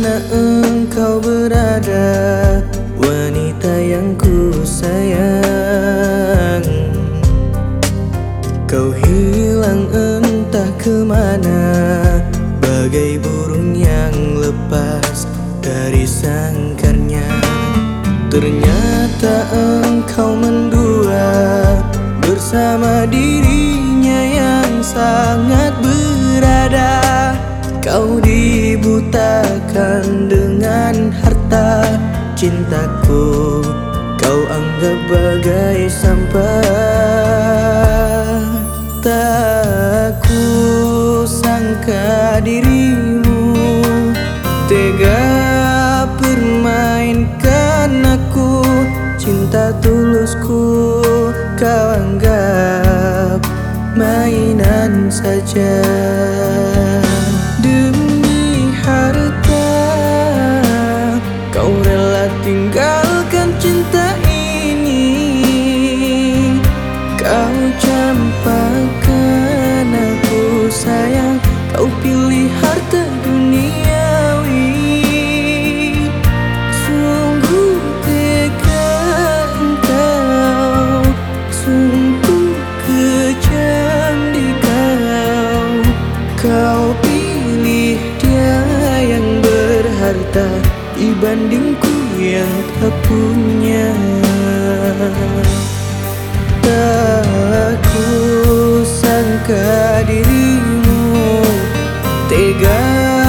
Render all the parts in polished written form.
mana engkau berada, wanita yang ku sayang. Kau hilang entah kemana, bagai burung yang lepas dari sangkarnya. Ternyata engkau mendua bersama dirinya yang sangat berada. Kau dibutakan dengan harta cintaku, kau anggap bagai sampah. Tak ku sangka dirimu tega permainkan aku. Cinta tulusku kau anggap mainan saja. Demi harta kau rela tinggalkan cinta ini. Kau campakkan aku sayang, kau pilih harta duniawi. Sungguh tega engkau, sungguh kejam di kau. Kau pilih dia yang berharta dibandingku yang tak punya. Tak ku sangka dirimu tega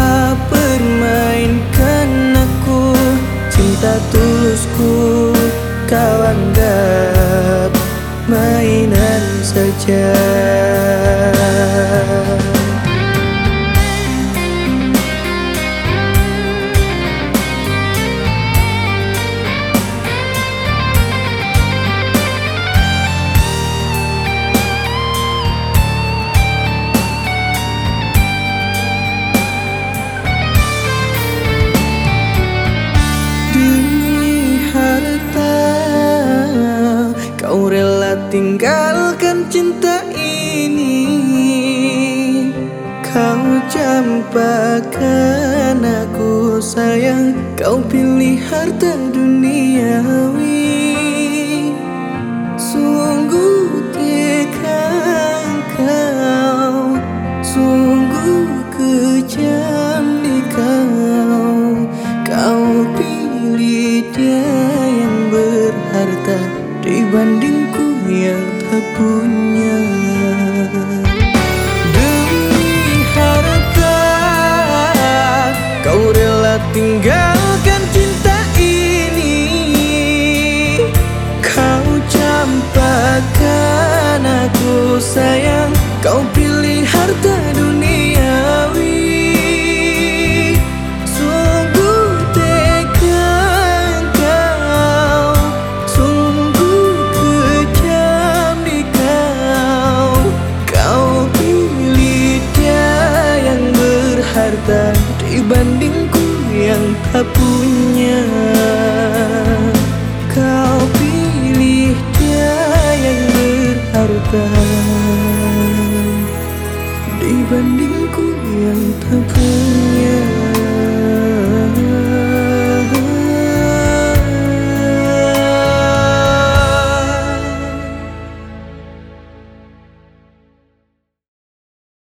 permainkan aku. Cinta tulusku kau anggap mainan saja. Kau rela tinggalkan cinta ini. Kau campakkan aku sayang, kau pilih harta duniawi. Sungguh tega kau, sungguh kejam di kau. Kau pilih dia yang berharta dibandingku yang tak punya. Demi harta kau rela tinggalkan cinta ini. Kau campakkan aku sayang, kau pilih harta duniawi. Dibandingku yang tak punya. Kau pilih dia yang berharga dibandingku yang tak punya.